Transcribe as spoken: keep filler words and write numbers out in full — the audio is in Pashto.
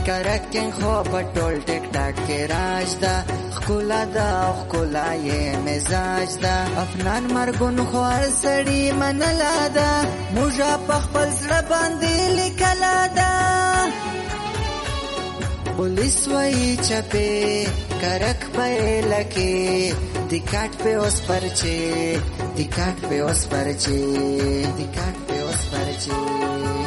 کرکن خو پټول ټیک ټاک کې راج دا خکولا دا خکولا یې مزاج دا افنان مرګون خو هر سړی منلا دا موږه په خپل زړه باندې لیکلا دا پولیس وای چپه کرک په لکه دی کاټ په اوس پرچه دی کاټ په اوس پرچه دی کاټ په اوس پرچه